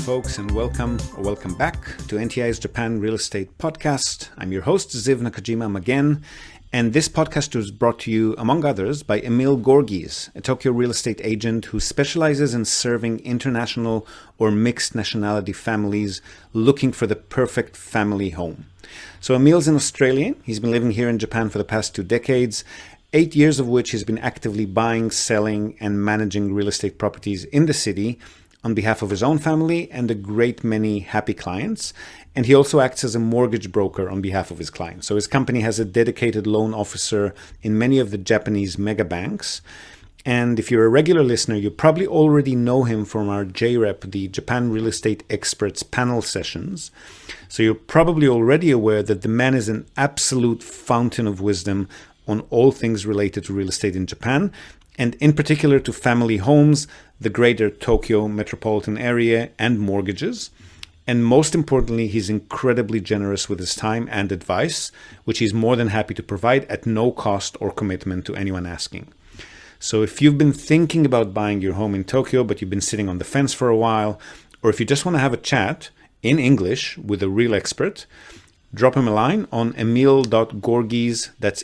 folks, and welcome back to NTI's Japan Real Estate Podcast. I'm your host, Ziv Nakajima again, and this podcast was brought to you, among others, by Emil Gorgies, a Tokyo real estate agent who specializes in serving international or mixed nationality families looking for the perfect family home. So Emil's an Australian. He's been living here in Japan for the past 2 decades, 8 years of which he's been actively buying, selling, and managing real estate properties in the city on behalf of his own family and a great many happy clients. And he also acts as a mortgage broker on behalf of his clients. So his company has a dedicated loan officer in many of the Japanese mega banks. And if you're a regular listener, you probably already know him from our JREP, the Japan Real Estate Experts panel sessions. So you're probably already aware that the man is an absolute fountain of wisdom on all things related to real estate in Japan, and in particular to family homes, the greater Tokyo metropolitan area, and mortgages. And most importantly, he's incredibly generous with his time and advice, which he's more than happy to provide at no cost or commitment to anyone asking. So if you've been thinking about buying your home in Tokyo, but you've been sitting on the fence for a while, or if you just want to have a chat in English with a real expert, drop him a line on emil.gorgies, that's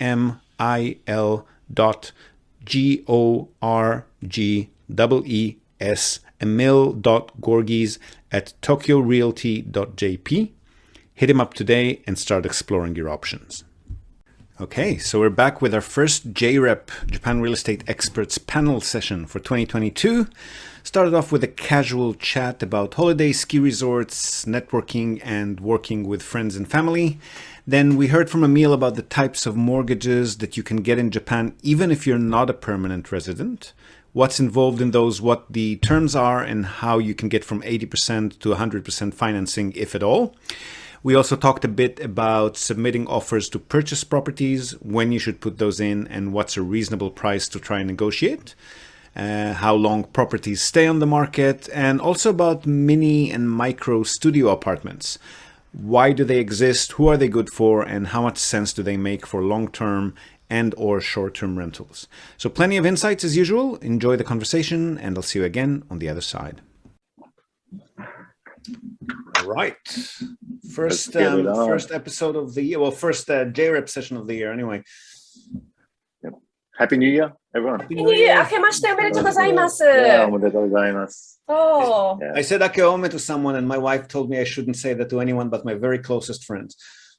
emil.gorgies, emil.gorgies at tokyorealty.jp. Hit him up today and start exploring your options. Okay, so we're back with our first JREP, Japan Real Estate Experts panel session for 2022. Started off with a casual chat about holiday ski resorts, networking, and working with friends and family. Then we heard from Emil about the types of mortgages that you can get in Japan, even if you're not a permanent resident, what's involved in those, what the terms are, and how you can get from 80% to 100% financing, if at all. We also talked a bit about submitting offers to purchase properties, when you should put those in, and what's a reasonable price to try and negotiate, how long properties stay on the market, and also about mini and micro studio apartments. Why do they exist? Who are they good for? And how much sense do they make for long-term and or short-term rentals? So plenty of insights as usual. Enjoy the conversation, and I'll see you again on the other side. All right. First episode of the year. Well, first JREP session of the year anyway. Yep. Happy New Year, everyone. Happy New Year. 明けましておめでとうございます。 Yeah, おめでとうございます。 Oh. Yeah. I said akeome to someone, and my wife told me I shouldn't say that to anyone but my very closest friends.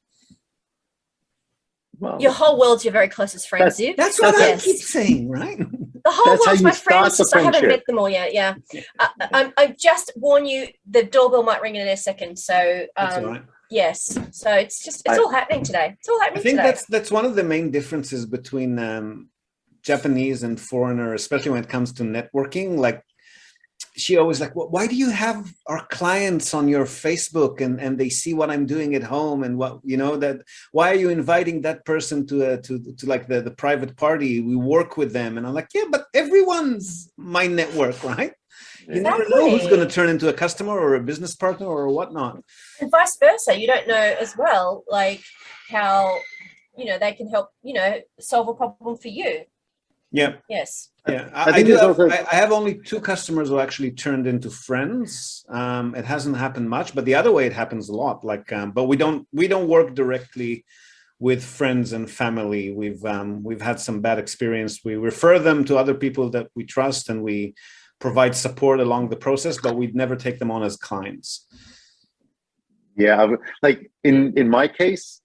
Well, Your whole world's your very closest friends, you. That's what I keep saying, right? The whole That's how world's you my start friends, the just I haven't friendship. met them all yet. Yeah. I just warn you, the doorbell might ring in a second. So, That's all right. yes. So it's all happening today. It's all I happening think today. that's one of the main differences between Japanese and foreigner, especially when it comes to networking. Like, she always like, why do you have our clients on your Facebook and they see what I'm doing at home, and what, you know, that why are you inviting that person to like the private party? We work with them. And I'm like, yeah, but everyone's my network, right? You never know who's going to turn into a customer or a business partner or whatnot. And vice versa. You don't know as well, like how, you know, they can help, you know, solve a problem for you. Yeah. Yes. Yeah, I have only 2 customers who actually turned into friends. It hasn't happened much, but the other way it happens a lot. Like, but we don't work directly with friends and family. We've had some bad experience. We refer them to other people that we trust, and we provide support along the process, but we'd never take them on as clients. Yeah, like in my case,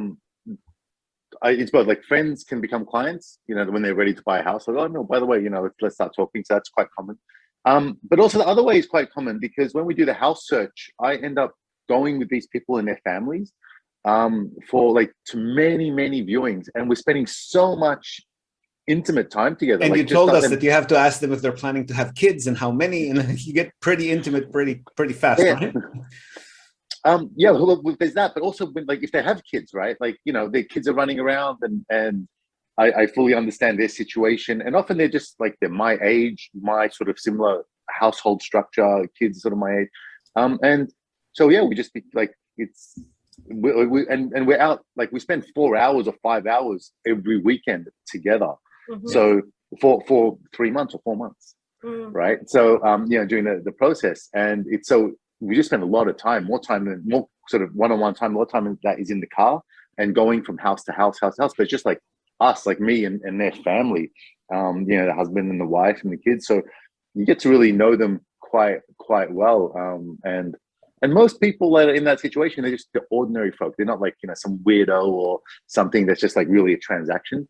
it's both. Like, friends can become clients, you know, when they're ready to buy a house. Like, oh no, by the way, you know, let's start talking. So that's quite common. But also the other way is quite common, because when we do the house search, I end up going with these people and their families for like to many viewings, and we're spending so much intimate time together. And like, you told us that you have to ask them if they're planning to have kids and how many, and you get pretty intimate pretty fast, yeah. right? Yeah, well, there's that, but also when, like, if they have kids, right? Like, you know, their kids are running around, and I fully understand their situation, and often they're just like, they're my age, my sort of similar household structure, kids sort of my age, and so yeah, we just like, it's we're out, like, we spend 4 hours or 5 hours every weekend together. Mm-hmm. So for 3 months or 4 months. right? So during the process, and it's so we just spend a lot of time, more sort of one-on-one time, more time that is in the car and going from house to house, house to house. But it's just like us, like me and their family, the husband and the wife and the kids. So you get to really know them quite well. And most people that are in that situation, they're just the ordinary folk. They're not like, some weirdo or something that's just like really a transaction.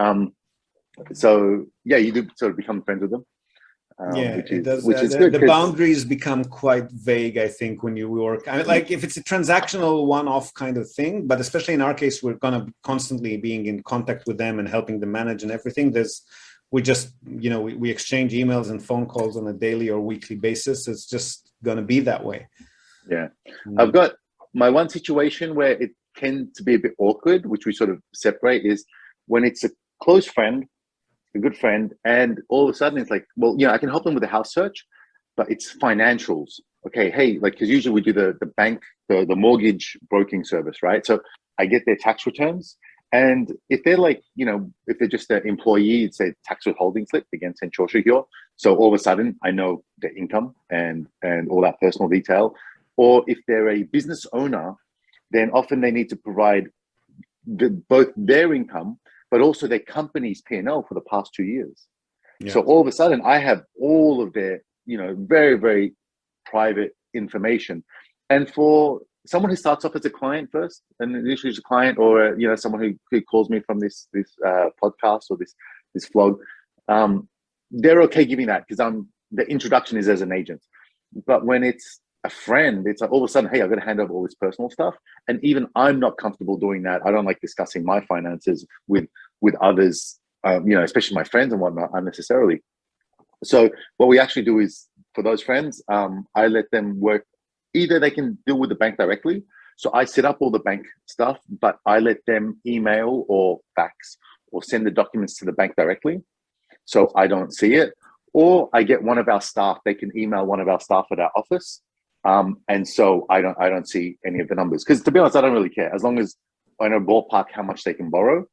So yeah, you do sort of become friends with them. Which is good. The boundaries become quite vague, I think, when you work. I mean, like if it's a transactional one-off kind of thing, but especially in our case, we're going to be constantly being in contact with them and helping them manage and everything. We exchange emails and phone calls on a daily or weekly basis. It's just going to be that way. Yeah. I've got my one situation where it tends to be a bit awkward, which we sort of separate, is when it's a close friend, a good friend, and all of a sudden it's like, well, I can help them with the house search, but it's financials. Okay, hey, like, because usually we do the bank, the mortgage broking service, right? So I get their tax returns, and if they're like, if they're just an employee, it's a tax withholding slip against here. So all of a sudden I know their income and all that personal detail. Or if they're a business owner, then often they need to provide both their income, but also their company's P&L for the past 2 years. Yeah. So all of a sudden I have all of their, very, very private information. And for someone who starts off as a client first, and initially as a client, or, someone who calls me from this podcast or this vlog, they're okay giving that because the introduction is as an agent. But when it's a friend, it's like all of a sudden, hey, I've got to hand over all this personal stuff. And even I'm not comfortable doing that. I don't like discussing my finances with others, especially my friends and whatnot, unnecessarily. So what we actually do is, for those friends, I let them work. Either they can deal with the bank directly. So I set up all the bank stuff, but I let them email or fax or send the documents to the bank directly. So I don't see it. Or I get one of our staff, they can email one of our staff at our office. And so I don't see any of the numbers, because to be honest, I don't really care. As long as I know ballpark how much they can borrow,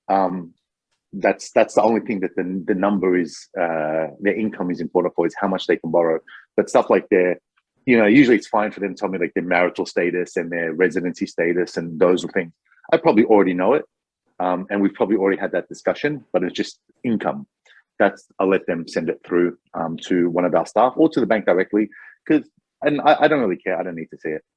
that's the only thing that the number is, their income is important for, is how much they can borrow. But stuff like usually it's fine for them to tell me like their marital status and their residency status and those things. I probably already know it, and we've probably already had that discussion. But it's just income. I'll let them send it through to one of our staff or to the bank directly, and I don't really care. I don't need to see it.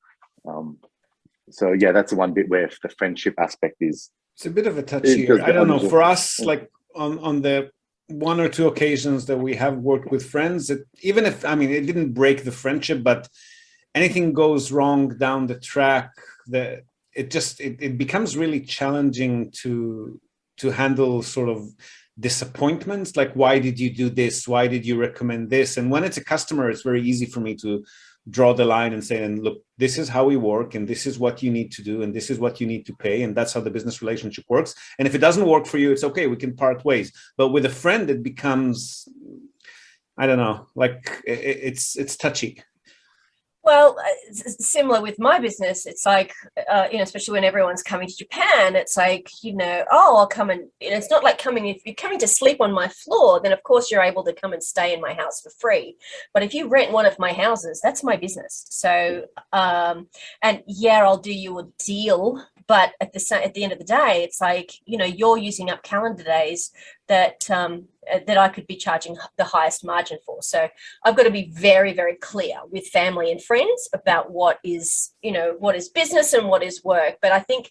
So yeah, that's the one bit where the friendship aspect is. It's a bit of a touchy. I don't know. For us, like on the one or two occasions that we have worked with friends, even if, it didn't break the friendship, but anything goes wrong down the track, it becomes really challenging to handle sort of disappointments. Like, why did you do this? Why did you recommend this? And when it's a customer, it's very easy for me to draw the line and say, and look, this is how we work, and this is what you need to do, and this is what you need to pay, and that's how the business relationship works. And if it doesn't work for you, it's okay, we can part ways. But with a friend, it becomes, I don't know, like it's touchy. Well, similar with my business, it's like, especially when everyone's coming to Japan, it's like, I'll come and, it's not like if you're coming to sleep on my floor, then of course you're able to come and stay in my house for free. But if you rent one of my houses, that's my business. So, and yeah, I'll do you a deal. But at the end of the day, it's like, you're using up calendar days that I could be charging the highest margin for. So I've got to be very, very clear with family and friends about what is business and what is work. But I think,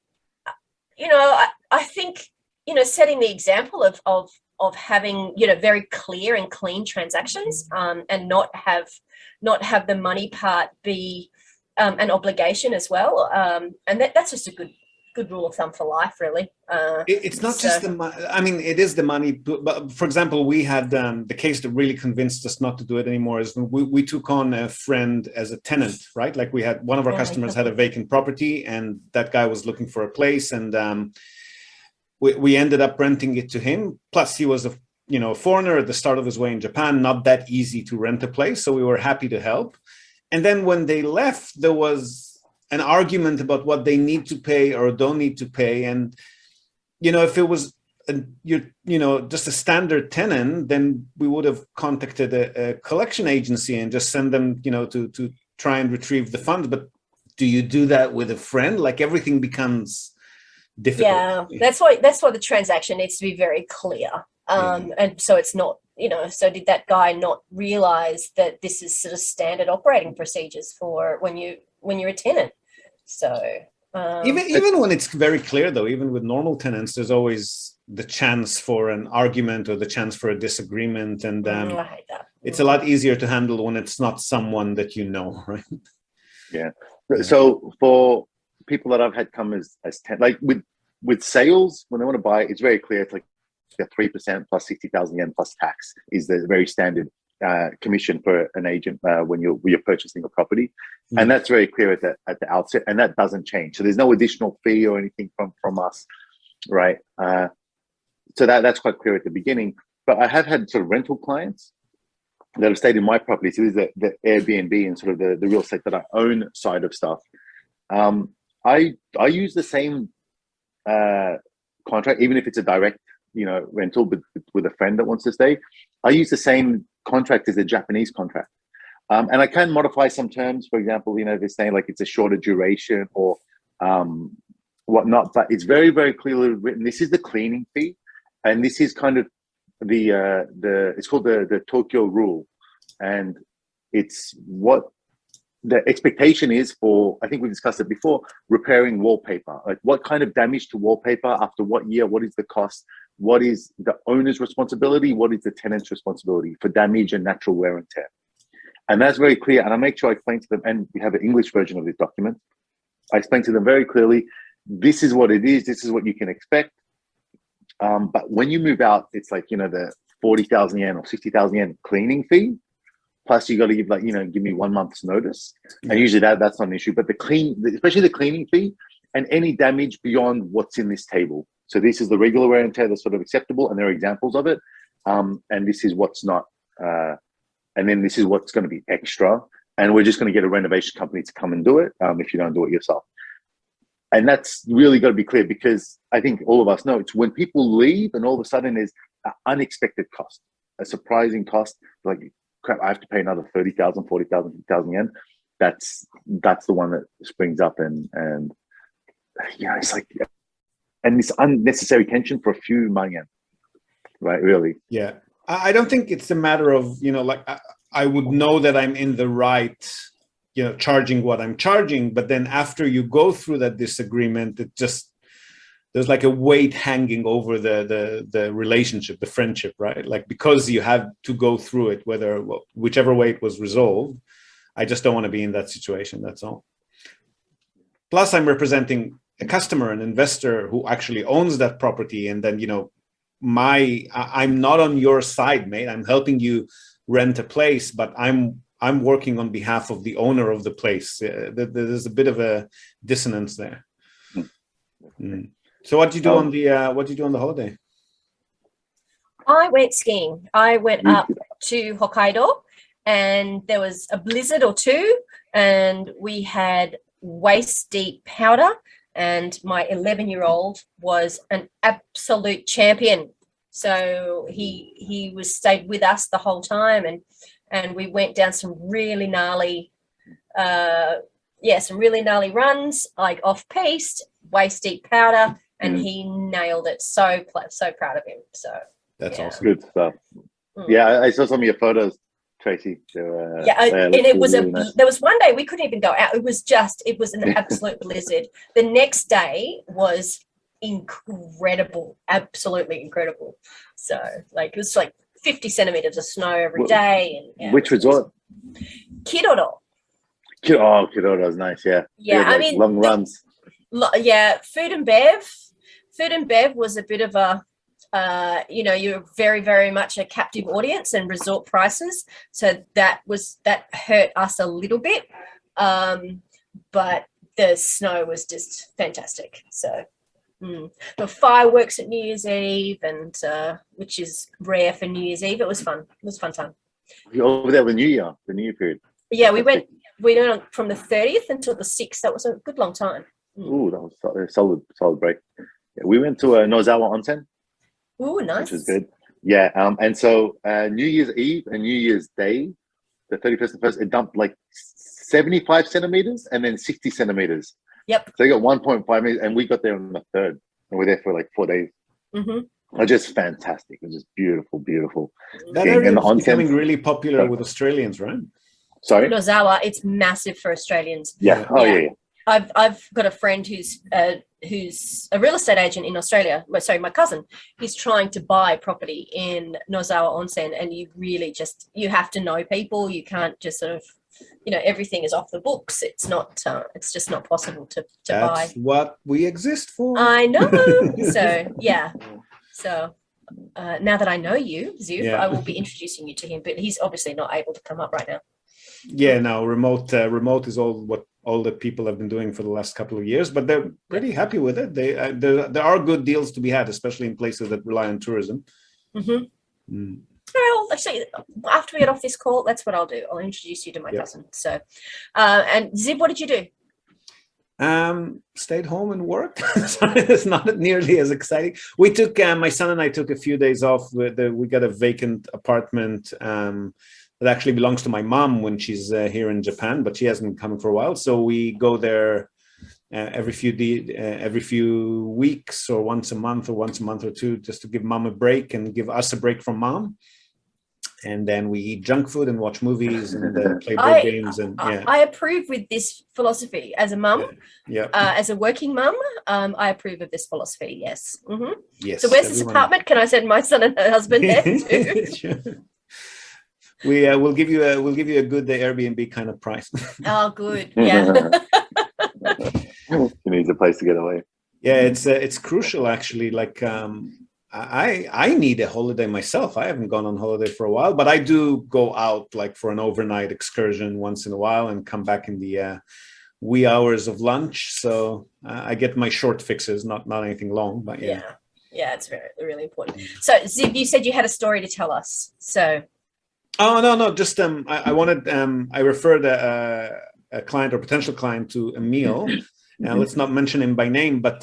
setting the example of having, very clear and clean transactions, and not have the money part be an obligation as well. And that's just a good rule of thumb for life, really. It's not just the money. It is the money. But for example, we had the case that really convinced us not to do it anymore is we took on a friend as a tenant, right? Like we had one of our customers had a vacant property, and that guy was looking for a place, and we ended up renting it to him. Plus, he was a foreigner at the start of his way in Japan, not that easy to rent a place. So we were happy to help. And then when they left, there was an argument about what they need to pay or don't need to pay. And, if it was you're just a standard tenant, then we would have contacted a collection agency and just send them, to try and retrieve the funds. But do you do that with a friend? Like, everything becomes difficult. Yeah, that's why the transaction needs to be very clear. And so it's not, so did that guy not realize that this is sort of standard operating procedures for when you're a tenant? So even when it's very clear, though, even with normal tenants, there's always the chance for an argument or the chance for a disagreement, and I hate that. It's a lot easier to handle when it's not someone that right? Yeah. So for people that I've had come as like with sales, when they want to buy, it's very clear. It's like 3% plus 60,000 yen plus tax is the very standard commission for an agent when you're purchasing a property, and that's very clear at the outset, and that doesn't change. So there's no additional fee or anything from us, right? So that's quite clear at the beginning. But I have had sort of rental clients that have stayed in my property. So this is the Airbnb and sort of the real estate that I own side of stuff. I use the same contract, even if it's a direct rental, but with a friend that wants to stay. I use the same contract as a Japanese contract, and I can modify some terms. For example, they're saying like it's a shorter duration or whatnot, but it's very, very clearly written. This is the cleaning fee, and this is kind of it's called the Tokyo rule, and it's what the expectation is for, I think we discussed it before, repairing wallpaper. Like, what kind of damage to wallpaper after what year? What is the cost? What is the owner's responsibility? What is the tenant's responsibility for damage and natural wear and tear? And that's very clear. And I make sure I explain to them, and we have an English version of this document. I explain to them very clearly, this is what it is. This is what you can expect. But when you move out, it's like, the 40,000 yen or 60,000 yen cleaning fee. Plus, you got to give me 1 month's notice, and usually that's not an issue. But especially the cleaning fee and any damage beyond what's in this table. So this is the regular wear and tear that's sort of acceptable, and there are examples of it. And this is what's not, and then this is what's going to be extra. And we're just going to get a renovation company to come and do it if you don't do it yourself. And that's really got to be clear, because I think all of us know it's when people leave and all of a sudden there's an unexpected cost, a surprising cost, like, crap, I have to pay another 30,000, 40,000, 50,000 yen. That's the one that springs up, and it's like, and this unnecessary tension for a few yen, right? Really. Yeah. I don't think it's a matter of, I would know that I'm in the right, charging what I'm charging, but then after you go through that disagreement, there's like a weight hanging over the relationship, the friendship, right? Like, because you have to go through it, whichever way it was resolved. I just don't want to be in that situation. That's all. Plus, I'm representing a customer, an investor who actually owns that property, and then I'm not on your side, mate. I'm helping you rent a place, but I'm working on behalf of the owner of the place. There's a bit of a dissonance there. Mm. So what do you do on the holiday? I went skiing. I went up to Hokkaido, and there was a blizzard or two, and we had waist deep powder, and my 11-year-old was an absolute champion. So he stayed with us the whole time, and we went down some really gnarly runs, like off piste, waist deep powder. And he nailed it. So proud of him. So that's awesome. Good stuff. Yeah, I saw some of your photos, Tracy. And it was really nice. There was one day we couldn't even go out. It was an absolute blizzard. The next day was incredible, absolutely incredible. So it was like 50 centimeters of snow every day. And which resort? Kiroro. Kiroro is nice. Yeah. I mean, long runs. Food and bev was a bit of a, you're very, very much a captive audience and resort prices. So that hurt us a little bit. But the snow was just fantastic. So the fireworks at New Year's Eve, and which is rare for New Year's Eve. It was fun. It was a fun time. You're over there with the New Year period. Yeah, we went on from the 30th until the 6th. That was a good long time. Ooh, that was a solid break. Yeah, we went to Nozawa Onsen. Ooh, which was nice. good. Yeah. And so New Year's Eve and New Year's Day, the 31st and 1st, it dumped like 75 centimeters and then 60 centimeters. Yep. So they got 1.5 meters, and we got there on the 3rd, and we're there for like 4 days. Mm-hmm. Just fantastic. It was just beautiful, beautiful. That And area the is becoming onsen. really popular with Australians, right? Sorry. Nozawa, it's massive for Australians. Yeah. Oh yeah. I've got a friend who's a real estate agent in Australia. Well, sorry, my cousin. He's trying to buy property in Nozawa Onsen, and you have to know people. You can't just sort of, everything is off the books. It's not. It's just not possible to buy. That's what we exist for. I know. So yeah. So now that I know you, Ziv, I will be introducing you to him. But he's obviously not able to come up right now. Yeah, no, remote is all the people have been doing for the last couple of years, but they're pretty happy with it. There are good deals to be had, especially in places that rely on tourism. Well, actually, after we get off this call, that's what I'll do. I'll introduce you to my cousin. So, and Ziv, what did you do? Stayed home and worked. It's not nearly as exciting. We took my son and I took a few days off. We got a vacant apartment that actually belongs to my mom when she's here in Japan, but she hasn't been coming for a while. So we go there every few weeks, or once a month or two, just to give mom a break and give us a break from mom. And then we eat junk food and watch movies and play board games. And I approve with this philosophy as a mum. Yeah. As a working mum, I approve of this philosophy. Yes. Mm-hmm. Yes. So where's this apartment? Can I send my son and her husband there too? Sure. We'll give you a good Airbnb kind of price. Oh, good. Yeah. He needs a place to get away. Yeah, it's crucial actually. Like I need a holiday myself. I haven't gone on holiday for a while, but I do go out like for an overnight excursion once in a while and come back in the wee hours of lunch. So I get my short fixes, not anything long, but yeah. Yeah, it's really important. So Ziv, you said you had a story to tell us. So. Oh no! Just I wanted I referred a client or potential client to Emil. Let's not mention him by name, but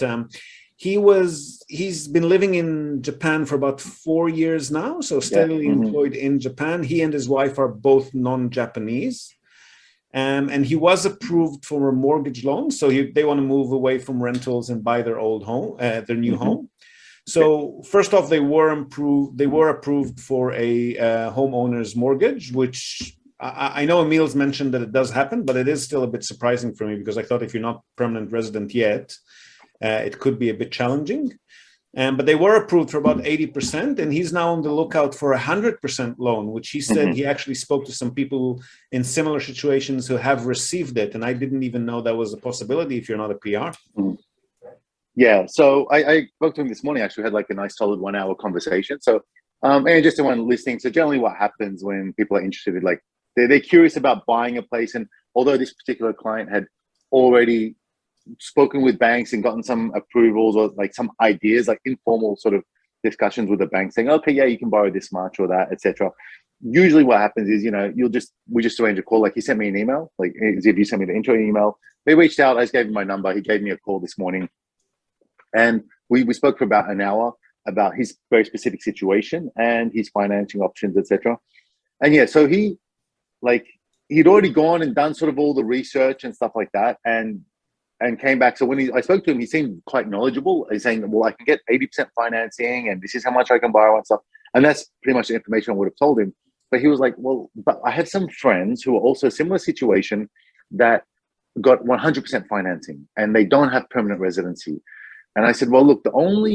he's been living in Japan for about 4 years now, so steadily employed in Japan. He and his wife are both non-Japanese, and he was approved for a mortgage loan. So they want to move away from rentals and buy their old home, their new home. So first off, they were approved for a homeowner's mortgage, which I know Emil's mentioned that it does happen, but it is still a bit surprising for me because I thought if you're not permanent resident yet, it could be a bit challenging. But they were approved for about 80%, and he's now on the lookout for 100% loan, which he said he actually spoke to some people in similar situations who have received it. And I didn't even know that was a possibility if you're not a PR. Yeah, so I spoke to him this morning, actually had like a nice solid 1 hour conversation. So, and just anyone listening, so generally what happens when people are interested in like, they're curious about buying a place. And although this particular client had already spoken with banks and gotten some approvals or like some ideas, like informal sort of discussions with the bank saying, okay, yeah, you can borrow this much or that, etc. Usually what happens is, we just arrange a call. Like he sent me an email, like if you sent me the intro email, they reached out, I just gave him my number. He gave me a call this morning. And we spoke for about an hour about his very specific situation and his financing options, etc. And yeah, so he'd already gone and done sort of all the research and stuff like that, and came back. So when I spoke to him, he seemed quite knowledgeable. He's saying, well, I can get 80% financing and this is how much I can borrow and stuff. And that's pretty much the information I would have told him. But he was like, well, but I have some friends who are also a similar situation that got 100% financing and they don't have permanent residency. And I said, well, look,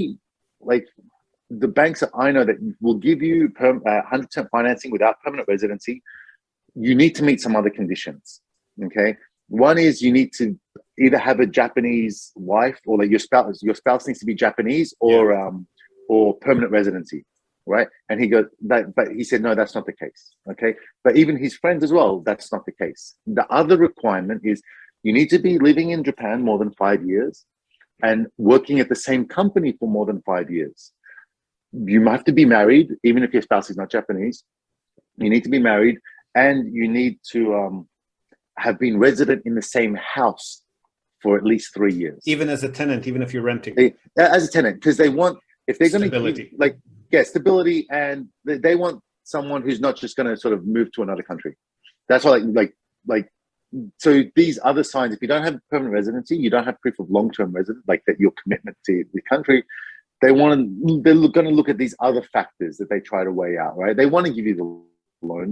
the banks that I know that will give you 100% financing without permanent residency, you need to meet some other conditions, okay? One is you need to either have a Japanese wife or like your spouse needs to be Japanese or permanent residency, right? And he goes, but he said, no, that's not the case, okay? But even his friends as well, that's not the case. The other requirement is you need to be living in Japan more than 5 years and working at the same company for more than 5 years. You have to be married, even if your spouse is not Japanese. You need to be married, and you need to have been resident in the same house for at least 3 years. Even as a tenant, even if you're renting. As a tenant, because they want if they're going to Stability. stability, and they want someone who's not just going to sort of move to another country. That's why like so these other signs, if you don't have permanent residency, you don't have proof of long-term residence, like that your commitment to the country, they're going to look at these other factors that they try to weigh out, right? They want to give you the loan.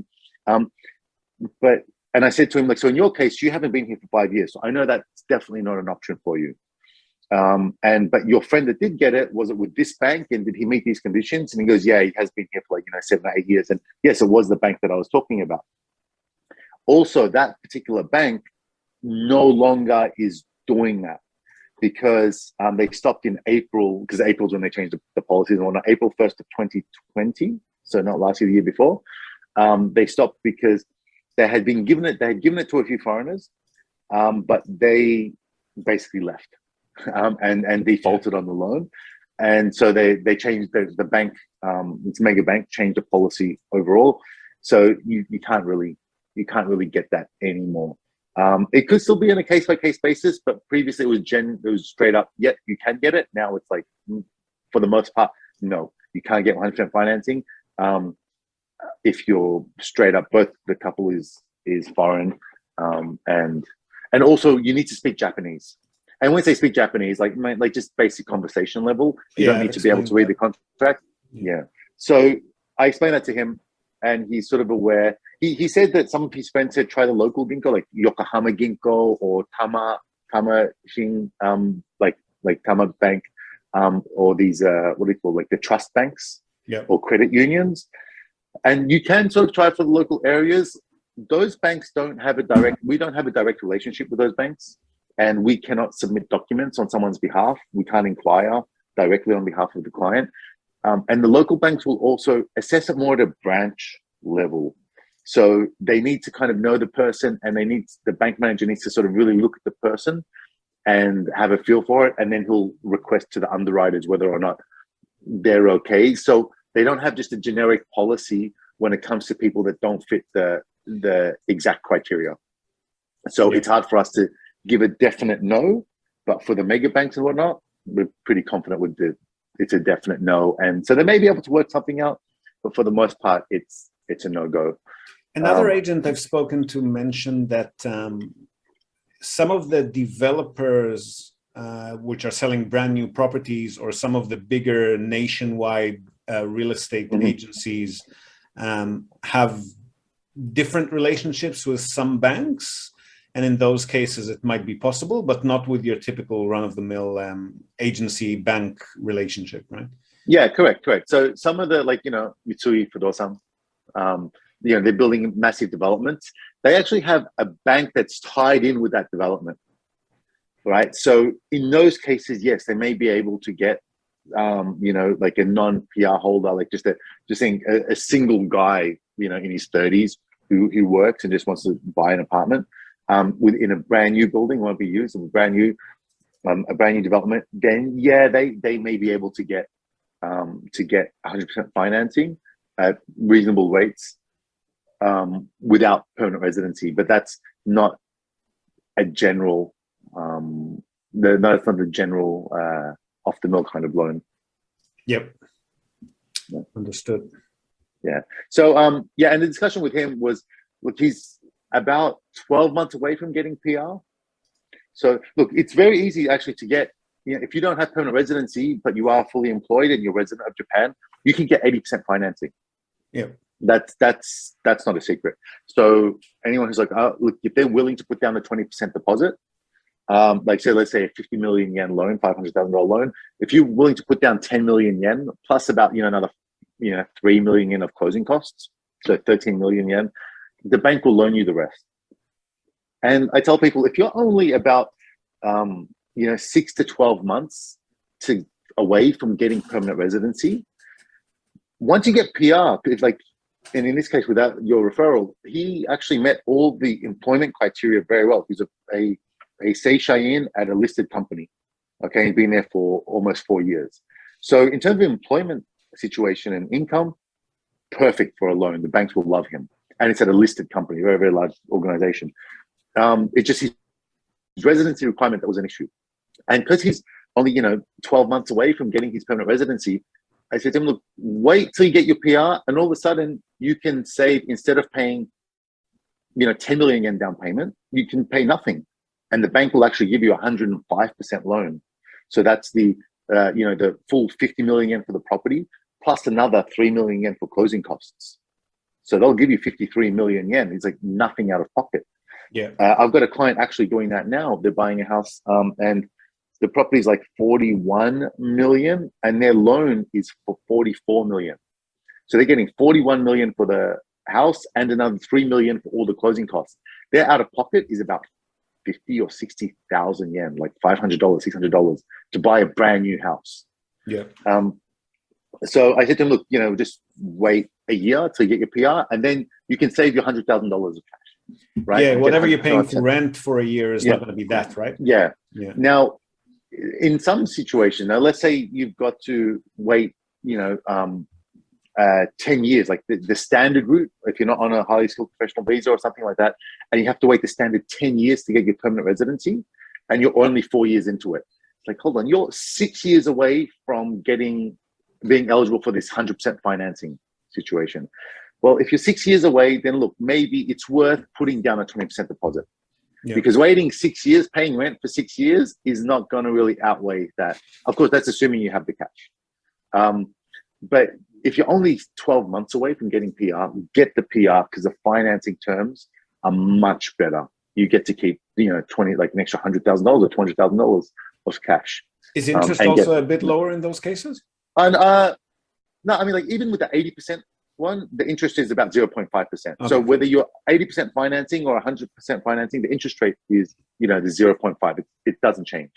And I said to him, like, so in your case, you haven't been here for 5 years. So I know that's definitely not an option for you. But your friend that did get it, was it with this bank? And did he meet these conditions? And he goes, yeah, he has been here for 7 or 8 years. And yes, it was the bank that I was talking about. Also, that particular bank no longer is doing that because they stopped in April, because April's when they changed the policies on April 1st of 2020. So not last year, the year before. They stopped because they had given it to a few foreigners, but they basically left and defaulted on the loan. And so they changed the bank, it's Mega Bank, changed the policy overall. So you can't really get that anymore. It could still be on a case-by-case basis, but previously it was straight up, yeah, you can get it. Now it's like, for the most part, no, you can't get 100% financing. If you're straight up, both the couple is foreign, and also you need to speak Japanese. And when they speak Japanese, like just basic conversation level, you don't need to be able to read the contract. Yeah. So I explained that to him, and he's sort of aware. He said that some of his friends had tried the local ginkgo, like Yokohama Ginkgo or Tama Shin, like Tama Bank, or these what do you call, like the trust banks, or credit unions. And you can sort of try for the local areas. Those banks we don't have a direct relationship with those banks, and we cannot submit documents on someone's behalf. We can't inquire directly on behalf of the client. And the local banks will also assess it more at a branch level. So they need to kind of know the person, and the bank manager needs to sort of really look at the person and have a feel for it. And then he'll request to the underwriters whether or not they're okay. So they don't have just a generic policy when it comes to people that don't fit the exact criteria. So it's hard for us to give a definite no, but for the mega banks and whatnot, we're pretty confident it's a definite no. And so they may be able to work something out, but for the most part, it's a no-go. Another agent I've spoken to mentioned that some of the developers which are selling brand new properties, or some of the bigger nationwide real estate agencies have different relationships with some banks. And in those cases, it might be possible, but not with your typical run-of-the-mill agency bank relationship, right? Yeah, correct. So some of the, Mitsui Fudosan, they're building massive developments. They actually have a bank that's tied in with that development, right? So in those cases, yes, they may be able to get, like a non-PR holder, like just a single guy, in his 30s who works and just wants to buy an apartment within a brand new building, won't be used, a brand new development. Then they may be able to get 100% financing at reasonable rates without permanent residency. But that's not a general, that's not a general off the mill kind of loan. Yep. Yeah. Understood. Yeah. So and the discussion with him was, look, he's about 12 months away from getting PR. So look, it's very easy actually to get, if you don't have permanent residency, but you are fully employed and you're resident of Japan, you can get 80% financing. Yeah. That's not a secret. So anyone who's like, look, if they're willing to put down the 20% deposit, let's say a 50 million yen loan, $500,000 loan, if you're willing to put down 10 million yen plus about, another, 3 million yen of closing costs, so 13 million yen, the bank will loan you the rest. And I tell people, if you're only about, 6 to 12 months away from getting permanent residency, once you get PR, and in this case, without your referral, he actually met all the employment criteria very well. He's a seishain at a listed company. Okay, he's been there for almost 4 years. So in terms of employment situation and income, perfect for a loan. The banks will love him. And it's at a listed company, very, very large organization. It's just his residency requirement that was an issue. And because he's only 12 months away from getting his permanent residency. I said to him, look, wait till you get your PR, and all of a sudden you can save, instead of paying 10 million yen down payment, you can pay nothing, and the bank will actually give you 105% loan. So that's the full 50 million yen for the property plus another 3 million yen for closing costs. So they'll give you 53 million yen. It's like nothing out of pocket. Yeah. I've got a client actually doing that now. They're buying a house, and the property is like 41 million, and their loan is for 44 million. So they're getting 41 million for the house and another 3 million for all the closing costs. Their out of pocket is about 50 or 60,000 yen, like $500, $600 to buy a brand new house. Yeah. So I said to him, look, just wait a year till you get your PR, and then you can save your $100,000 of cash, right? Yeah, whatever you're paying for rent for a year is not going to be that, right? Yeah. Yeah. Now, in some situation, now let's say you've got to wait, 10 years, like the standard route, if you're not on a highly skilled professional visa or something like that, and you have to wait the standard 10 years to get your permanent residency, and you're only 4 years into it. It's like, hold on, you're 6 years away from being eligible for this 100% financing situation. Well, if you're 6 years away, then look, maybe it's worth putting down a 20% deposit. Yeah. Because waiting 6 years, paying rent for 6 years is not going to really outweigh that. Of course, that's assuming you have the cash. But if you're only 12 months away from getting PR, get the PR, because the financing terms are much better. You get to keep, an extra $100,000 or $200,000 of cash. Is interest also a bit lower in those cases? And no, I mean, like even with the 80% one, the interest is about 0.5%. Okay. So whether you're 80% financing or 100% financing, the interest rate is, the 0.5. It doesn't change.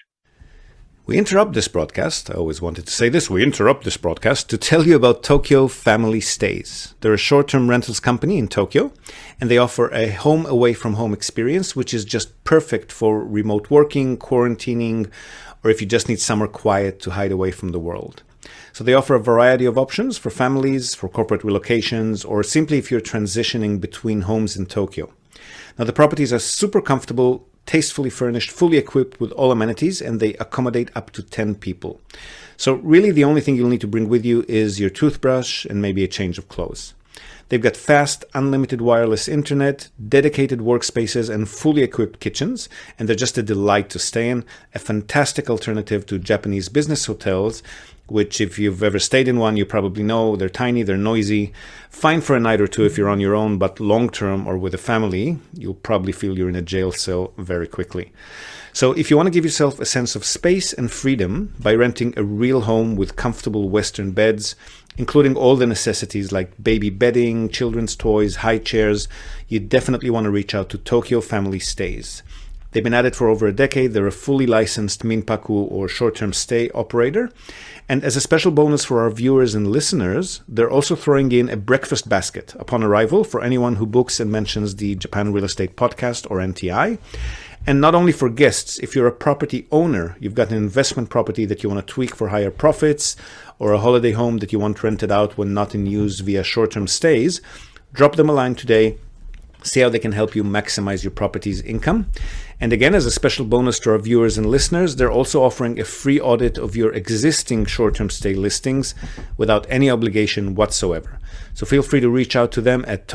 We interrupt this broadcast. I always wanted to say this. We interrupt this broadcast to tell you about Tokyo Family Stays. They're a short-term rentals company in Tokyo, and they offer a home away from home experience, which is just perfect for remote working, quarantining, or if you just need somewhere quiet to hide away from the world. So they offer a variety of options for families, for corporate relocations, or simply if you're transitioning between homes in Tokyo. Now, the properties are super comfortable, tastefully furnished, fully equipped with all amenities, and they accommodate up to 10 people. So really the only thing you'll need to bring with you is your toothbrush and maybe a change of clothes. They've got fast, unlimited wireless internet, dedicated workspaces, and fully equipped kitchens, and they're just a delight to stay in, a fantastic alternative to Japanese business hotels, which if you've ever stayed in one, you probably know they're tiny, they're noisy, fine for a night or two if you're on your own, but long-term or with a family, you'll probably feel you're in a jail cell very quickly. So if you want to give yourself a sense of space and freedom by renting a real home with comfortable Western beds, including all the necessities like baby bedding, children's toys, high chairs, you definitely want to reach out to Tokyo Family Stays. They've been at it for over a decade. They're a fully licensed Minpaku or short-term stay operator. And as a special bonus for our viewers and listeners, they're also throwing in a breakfast basket upon arrival for anyone who books and mentions the Japan Real Estate Podcast or NTI. And not only for guests, if you're a property owner, you've got an investment property that you want to tweak for higher profits, or a holiday home that you want rented out when not in use via short-term stays, drop them a line today. See how they can help you maximize your property's income. And again, as a special bonus to our viewers and listeners, they're also offering a free audit of your existing short-term stay listings without any obligation whatsoever. So feel free to reach out to them at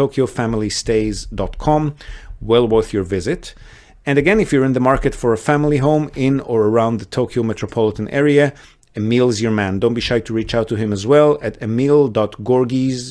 tokyofamilystays.com. Well worth your visit. And again, if you're in the market for a family home in or around the Tokyo metropolitan area, Emil's your man. Don't be shy to reach out to him as well at emil.gorgees,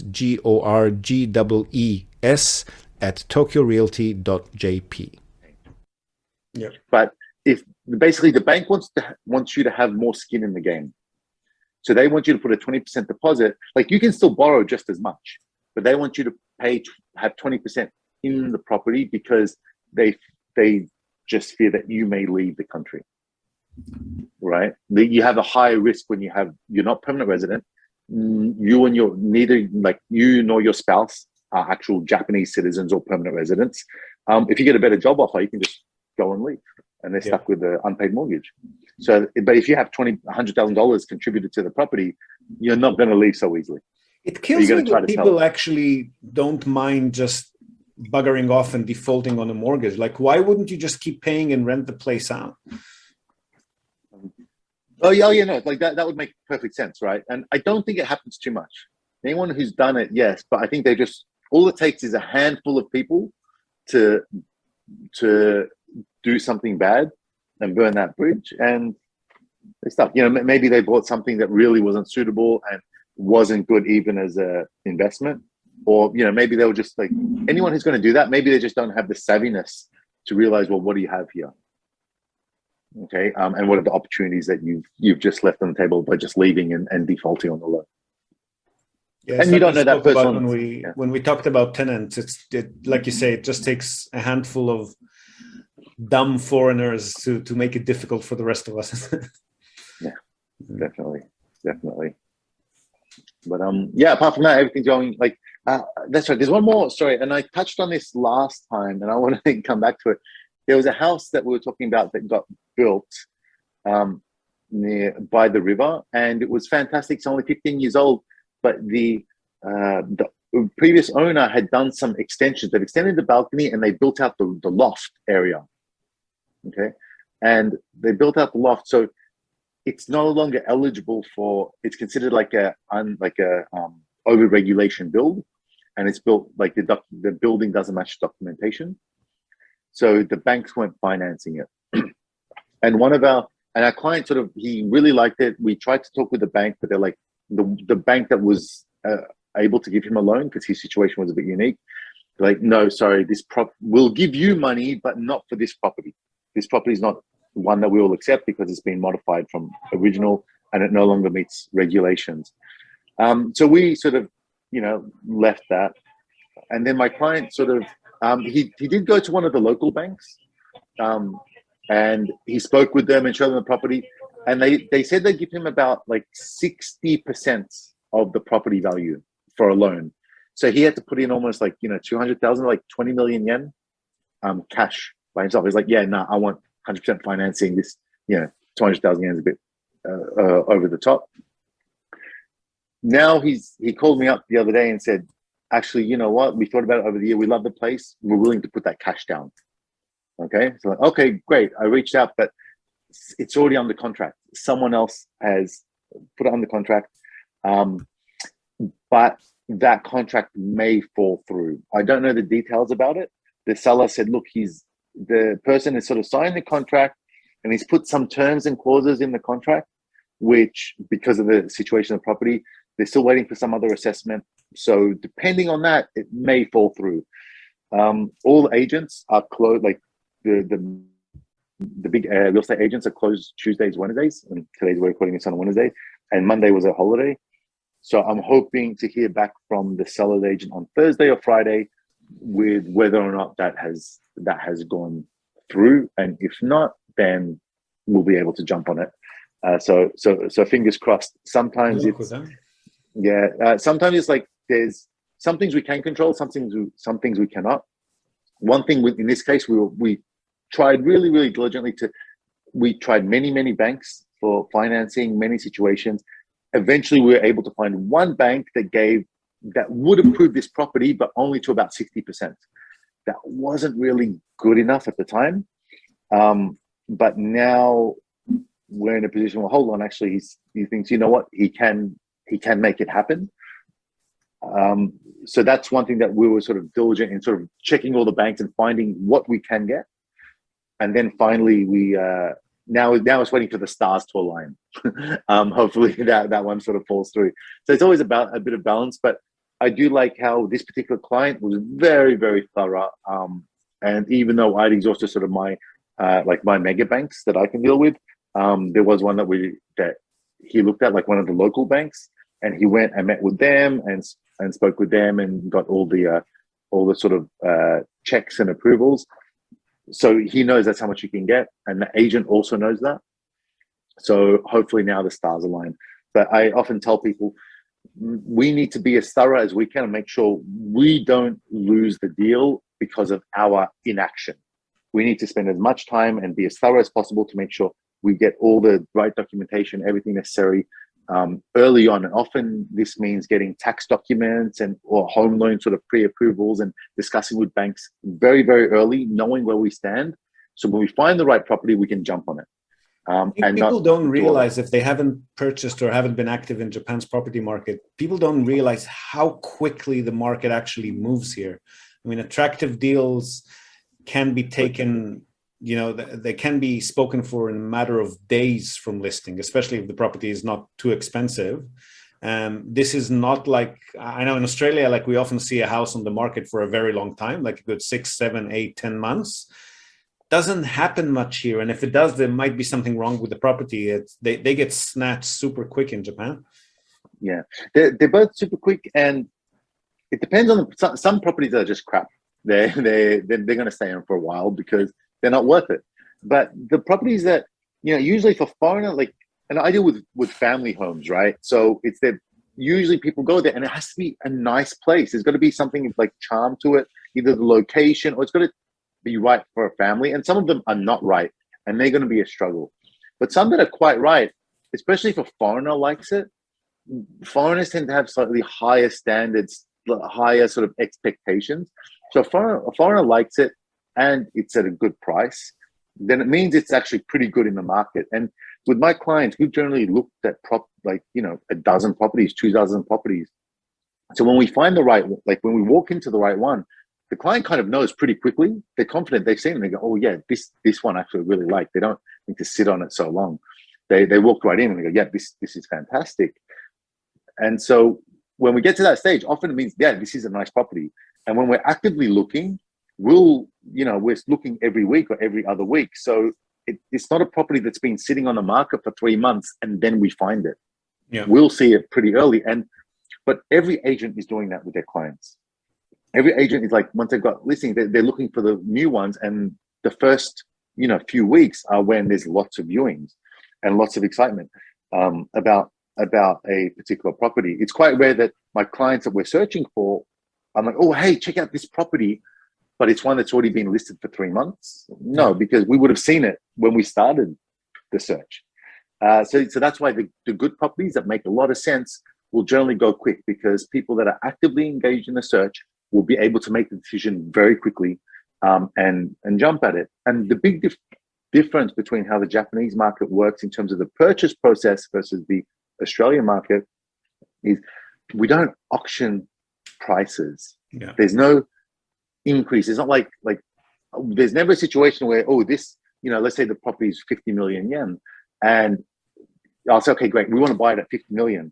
Gorgees, at tokyorealty.jp. Yeah. But if basically the bank wants you to have more skin in the game. So they want you to put a 20% deposit. Like you can still borrow just as much, but they want you to have 20% in the property because they just fear that you may leave the country. Right? You have a higher risk when you're not permanent resident. Neither you nor your spouse are actual Japanese citizens or permanent residents. If you get a better job offer, you can just go and leave, and they're stuck with the unpaid mortgage. So, but if you have $100,000 contributed to the property, you're not going to leave so easily. It kills me that people actually don't mind just buggering off and defaulting on a mortgage. Like, why wouldn't you just keep paying and rent the place out? Oh yeah, no, like that would make perfect sense, right? And I don't think it happens too much. Anyone who's done it, yes, but I think they just all it takes is a handful of people to do something bad and burn that bridge, and they stop. Maybe they bought something that really wasn't suitable and wasn't good even as a investment, or maybe they were just like anyone who's going to do that. Maybe they just don't have the savviness to realize, well, what do you have here? Okay, and what are the opportunities that you've just left on the table by just leaving and defaulting on the loan? Yeah, and you don't know that person. When we talked about tenants, like you say, it just takes a handful of dumb foreigners to make it difficult for the rest of us. Yeah, definitely. But apart from that, everything's going like that's right. There's one more story, and I touched on this last time, and I want to come back to it. There was a house that we were talking about that got built near by the river, and it was fantastic. It's only 15 years old, but the previous owner had done some extensions. They've extended the balcony and they built out the loft area. Okay, and they built out the loft, so it's no longer eligible for. It's considered like a over regulation build, and it's built like the building doesn't match documentation. So the banks weren't financing it. And our client he really liked it. We tried to talk with the bank, but they're like, the bank that was able to give him a loan because his situation was a bit unique. They're like, no, sorry, we'll give you money, but not for this property. This property is not one that we will accept because it's been modified from original and it no longer meets regulations. So we left that. And then my client he did go to one of the local banks, and he spoke with them and showed them the property, and they said they'd give him about like 60% of the property value for a loan. So he had to put in almost like 200,000, like 20 million yen, cash by himself. He's like, yeah, no, I want 100% financing. This 200,000 yen is a bit over the top. Now he called me up the other day and said, actually, you know what? We thought about it over the year. We love the place. We're willing to put that cash down. Okay. So like, okay, great. I reached out, but it's already under contract. Someone else has put it under contract. But that contract may fall through. I don't know the details about it. The seller said, look, the person has signed the contract and he's put some terms and clauses in the contract, which because of the situation of the property, they're still waiting for some other assessment. So depending on that, it may fall through. All the agents are closed, like the big real estate agents are closed Tuesdays, Wednesdays, and today's we're recording this on a Wednesday, and Monday was a holiday. So I'm hoping to hear back from the seller's agent on Thursday or Friday with whether or not that has gone through, and if not, then we'll be able to jump on it. So fingers crossed. Sometimes sometimes it's like there's some things we can control, some things we cannot. One thing in this case, we tried really, really diligently we tried many banks for financing, many situations. Eventually, we were able to find one bank that would approve this property, but only to about 60%. That wasn't really good enough at the time. But now we're in a position where, hold on, actually, he thinks, you know what, he can make it happen. So that's one thing that we were diligent in checking all the banks and finding what we can get. And then finally, we now it's waiting for the stars to align. Hopefully that one falls through. So it's always about a bit of balance, but I do like how this particular client was very, very thorough. And even though I'd exhausted my my mega banks that I can deal with, there was one that he looked at, like one of the local banks, and he went and met with them and spoke with them and got all the checks and approvals. So he knows that's how much you can get, and the agent also knows that. So hopefully now the stars align. But I often tell people we need to be as thorough as we can and make sure we don't lose the deal because of our inaction. We need to spend as much time and be as thorough as possible to make sure we get all the right documentation, everything necessary early on. And often this means getting tax documents or home loan pre-approvals and discussing with banks very, very early, knowing where we stand. So when we find the right property, we can jump on it. And people don't realize, if they haven't purchased or haven't been active in Japan's property market, people don't realize how quickly the market actually moves here. I mean, attractive deals can be taken, they can be spoken for in a matter of days from listing, especially if the property is not too expensive. This is not like, I know in Australia, like we often see a house on the market for a very long time, like a good 6, 7, 8, 10 months. Doesn't happen much here. And if it does, there might be something wrong with the property. They get snatched super quick in Japan. Yeah, they're both super quick, and it depends on some properties are just crap. They're going to stay on for a while because they're not worth it. But the properties that, usually for foreigner, like, and I deal with family homes, right? So it's that usually people go there, and it has to be a nice place. There's got to be something like charm to it, either the location, or it's got to be right for a family. And some of them are not right, and they're going to be a struggle. But some that are quite right, especially if a foreigner likes it, foreigners tend to have slightly higher standards, higher sort of expectations. So if a foreigner likes it and it's at a good price, then it means it's actually pretty good in the market. And with my clients, we've generally looked at a dozen properties, 2 dozen properties. So when we find the right, like when we walk into the right one, the client kind of knows pretty quickly. They're confident. They've seen it. They go, oh yeah, this one I actually really like. They don't need to sit on it so long. They walk right in and they go, yeah, this is fantastic. And so when we get to that stage, often it means, yeah, this is a nice property. And when we're actively looking, we're looking every week or every other week. So it's not a property that's been sitting on the market for 3 months and then we find it. Yeah. We'll see it pretty early. But every agent is doing that with their clients. Every agent is like, once they've got listing, they're looking for the new ones. And the first, few weeks are when there's lots of viewings and lots of excitement about a particular property. It's quite rare that my clients that we're searching for, I'm like, oh, hey, check out this property, but it's one that's already been listed for 3 months. No, because we would have seen it when we started the search. So that's why the good properties that make a lot of sense will generally go quick, because people that are actively engaged in the search will be able to make the decision very quickly and jump at it. And the big difference between how the Japanese market works in terms of the purchase process versus the Australian market is we don't auction prices. Yeah. There's no increase. It's not like there's never a situation where, oh, this, let's say the property is 50 million yen, and I'll say, okay, great, we want to buy it at 50 million.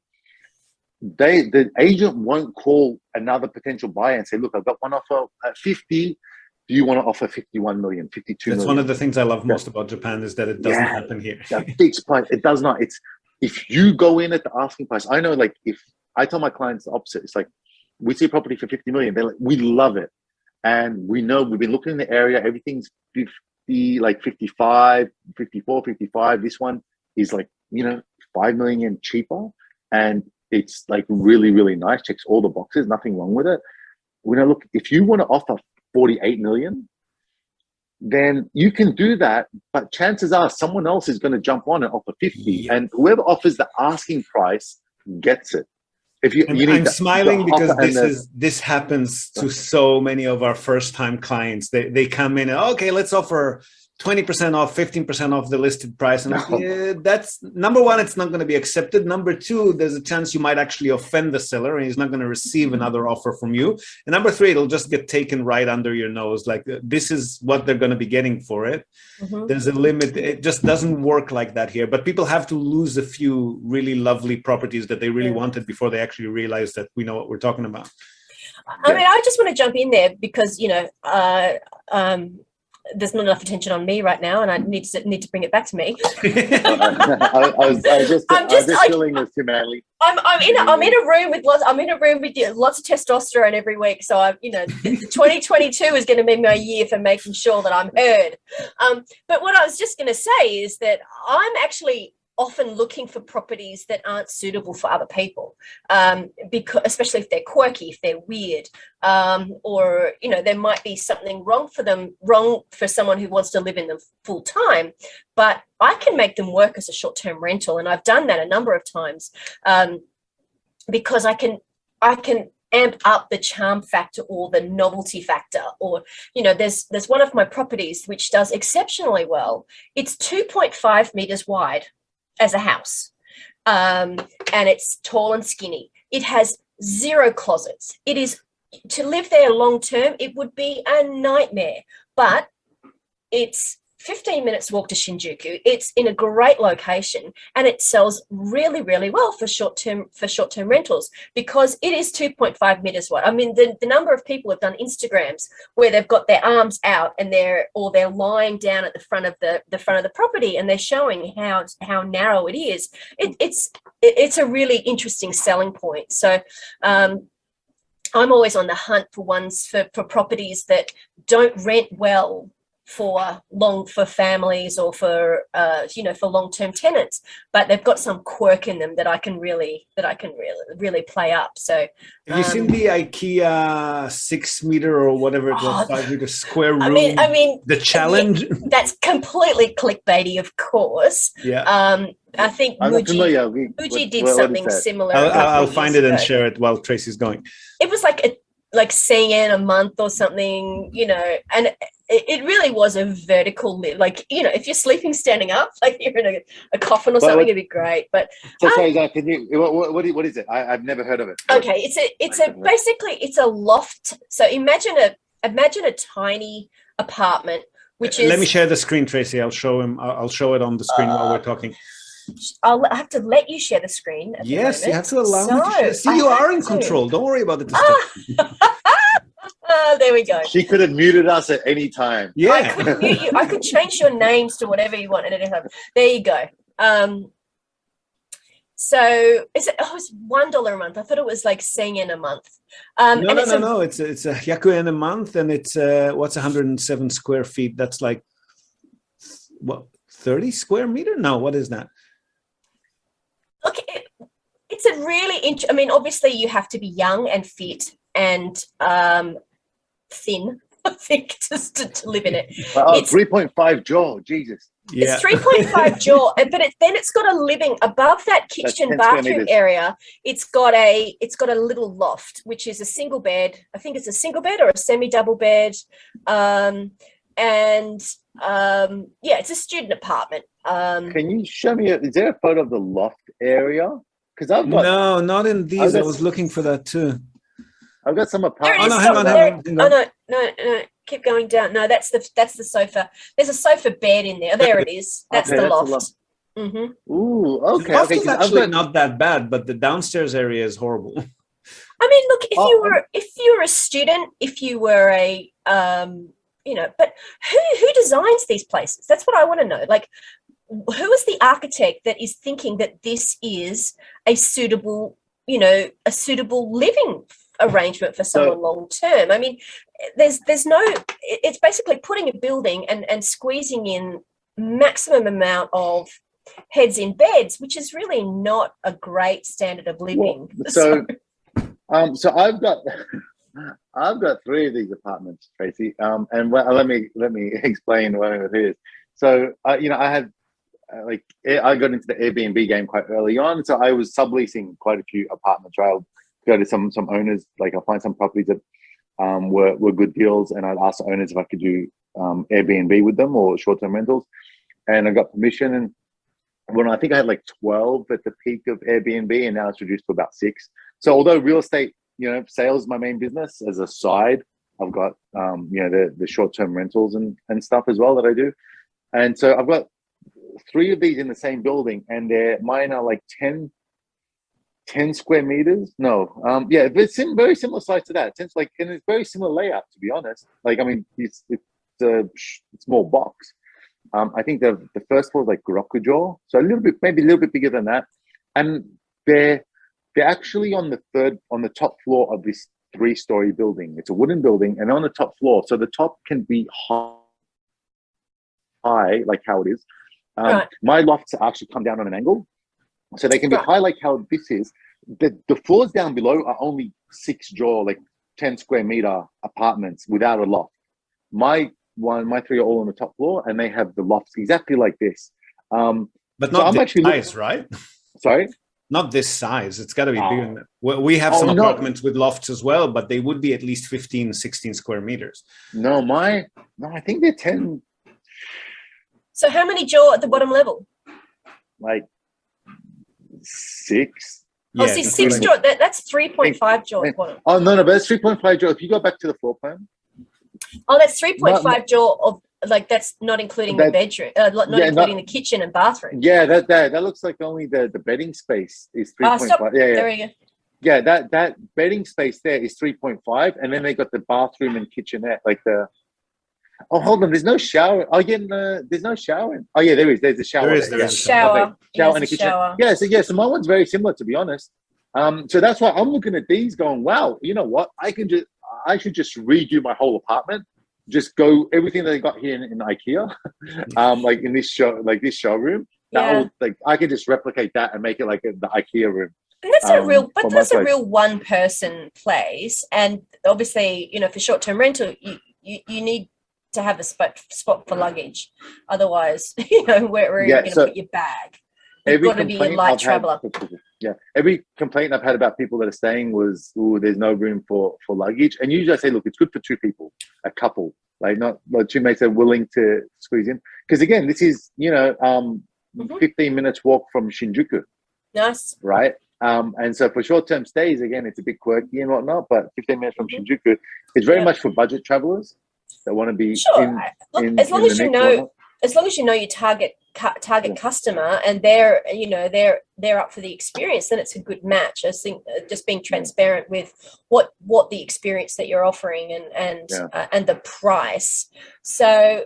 The agent won't call another potential buyer and say, look, I've got one offer at 50. Do you want to offer 51 million, 52 million? That's one of the things I love most about Japan, is that it doesn't happen here. That fixed price, it does not. It's, if you go in at the asking price, I know, like, if I tell my clients the opposite, it's like, we see a property for 50 million. They're like, we love it. And we know, we've been looking in the area, everything's 50, like 55, 54, 55. This one is like, 5 million yen cheaper. And it's like really, really nice, checks all the boxes, nothing wrong with it. We know, look, if you want to offer 48 million, then you can do that. But chances are someone else is going to jump on and offer 50. Yeah. And whoever offers the asking price gets it. If you need I'm smiling because this happens to so many of our first-time clients. They come in and, okay, let's offer 20% off, 15% off the listed price. And that's, number one, it's not going to be accepted. Number two, there's a chance you might actually offend the seller and he's not going to receive another offer from you. And number three, it'll just get taken right under your nose. Like, this is what they're going to be getting for it. Mm-hmm. There's a limit. It just doesn't work like that here. But people have to lose a few really lovely properties that they really wanted before they actually realize that we know what we're talking about. I mean, I just want to jump in there because, there's not enough attention on me right now, and I need to bring it back to me. I was just feeling this too madly. I'm in a room with lots of testosterone every week. So 2022 is going to be my year for making sure that I'm heard. But what I was just going to say is that I'm actually often looking for properties that aren't suitable for other people, because especially if they're quirky, if they're weird, or there might be something wrong for someone who wants to live in them full time, but I can make them work as a short-term rental, and I've done that a number of times, because I can amp up the charm factor or the novelty factor. Or, you know, there's one of my properties which does exceptionally well. It's 2.5 meters wide as a house, and it's tall and skinny. It has 0 closets. It is, to live there long term, it would be a nightmare, but it's 15 minutes walk to Shinjuku. It's in a great location, and it sells really, really well for short-term rentals because it is 2.5 meters wide. I mean, the number of people have done Instagrams where they've got their arms out and they're lying down at the front of the property, and they're showing how narrow it is. It's a really interesting selling point. So I'm always on the hunt for properties that don't rent well for families or for long-term tenants, but they've got some quirk in them that I can really play up. So have you seen the IKEA 6 meter or whatever it was, 5 meter square room? I mean the challenge. That's completely clickbaity, of course. Yeah. I think Muji did something similar. I'll find it and share it while Tracy's going. It was like CN a month or something, you know, and it really was a vertical lift. Like, you know, if you're sleeping standing up, like you're in a coffin or something, it'd be great. But so sorry, Zach, can you? What is it? I've never heard of it. Okay, basically it's a loft. So imagine a tiny apartment, which is. Let me share the screen, Tracy. I'll show it on the screen while we're talking. I'll have to let you share the screen. Yes, you have to allow me to share. See, you are in control. Don't worry about it. There we go. She could have muted us at any time. Yeah. I could mute you. I could change your names to whatever you want at any time. There you go. So it's $1 a month. I thought it was like $100 a month. No. It's a hyaku-yen a month, and it's what's 107 square feet? That's like what, 30 square meter? No, what is that? Look, it's a really I mean, obviously you have to be young and fit and thin, I think, just to live in it. It's 3.5 jaw, Jesus. Yeah. It's 3.5 jaw, but then it's got a living above that kitchen bathroom area. It's got a little loft, which is a single bed. I think it's a single bed or a semi-double bed. It's a student apartment. Can you show me? Is there a photo of the loft area? Because I've got no, not in these. I was looking for that too. I've got some apartments. Hang on. No. Keep going down. No, that's the sofa. There's a sofa bed in there. There it is. That's the loft. Mm-hmm. Ooh, okay. The loft is actually not that bad, but the downstairs area is horrible. I mean, look, if you were a student, if you were a but who designs these places? That's what I want to know. Like, who is the architect that is thinking that this is a suitable living arrangement for someone long term? I mean, there's no. It's basically putting a building and squeezing in maximum amount of heads in beds, which is really not a great standard of living. So I've got 3 of these apartments, Tracy. And let me explain what it is. So I had I got into the Airbnb game quite early on, so I was subleasing quite a few apartments. Right? I'll go to some owners, like I'll find some properties that were good deals, and I'd ask the owners if I could do Airbnb with them or short-term rentals, and I got permission. And when I think I had like 12 at the peak of Airbnb, and now it's reduced to about 6. So although real estate, sales is my main business, as a side, I've got the short-term rentals and stuff as well that I do. And so I've got 3 of these in the same building, and mine are like 10 square meters. No, it's very similar size to that. It's and it's very similar layout, to be honest. Like, I mean, it's a small box. I think the first floor is like Garokujo, so maybe a little bit bigger than that. And they're actually on the top floor of this 3-story building. It's a wooden building, and on the top floor, so the top can be high, like how it is. Right. My lofts actually come down on an angle, so they can be high like how this is. The floors down below are only 6 jaw, like 10 square meter apartments without a loft. My 3 are all on the top floor, and they have the lofts exactly like this. But not this size, right? Sorry? Not this size. It's got to be bigger than that. We have Oh, some no. apartments with lofts as well, but they would be at least 15, 16 square meters. No, I think they're 10, So how many jaw at the bottom level? like 6. Oh, Yeah, see, that's 6 what jaw. That's 3.5 jaw at the bottom. Oh, no, but it's 3.5 jaw. If you go back to the floor plan, Oh, that's 3.5 No. jaw of, like, that's not including the That- bedroom, not yeah, including the kitchen and bathroom. yeah, that looks like only the bedding space is 3.5. Stop. Yeah, There we go. yeah. That bedding space there is 3.5, and then they got the bathroom and kitchenette, like the. Oh, hold on. There's no shower. Oh, yeah, no, there's no shower. Oh, yeah, there is. There's a shower. There is, there, there yeah. is. Shower. Okay. Shower Yes, and a a kitchen. shower. So my one's very similar, to be honest. So that's why I'm looking at these, going, wow, you know what? I should just redo my whole apartment. Just go everything that they got here in IKEA, like in this showroom. Yeah. I could just replicate that and make it like the IKEA room. And that's for my that's a place. real one person place. And obviously, for short-term rental, you need to have a spot for luggage. Otherwise, where are you going to put your bag? You've got to be a light traveler. Every complaint I've had about people that are staying was, there's no room for luggage. And usually I say, look, it's good for 2 people, a couple, like not 2 mates are willing to squeeze in. Because again, this is 15 minutes walk from Shinjuku, Nice. right? And so for short-term stays, again, it's a bit quirky and whatnot, but 15 minutes from Shinjuku, it's very much for budget travelers that want to be as long as you know your target customer and they're up for the experience, then it's a good match. I think just being transparent with what the experience that you're offering and the price. So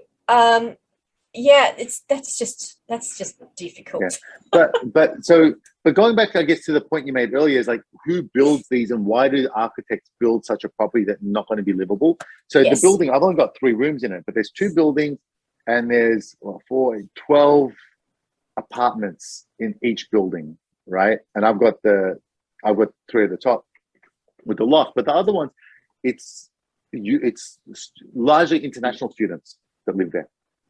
that's just difficult. Yeah. But going back, I guess, to the point you made earlier, is like, who builds these and why do architects build such a property that's not going to be livable? So the building, I've only got 3 rooms in it, but there's 2 buildings and there's 12 apartments in each building, right? And I've got 3 at the top with the loft, but the other ones, it's largely international students that live there.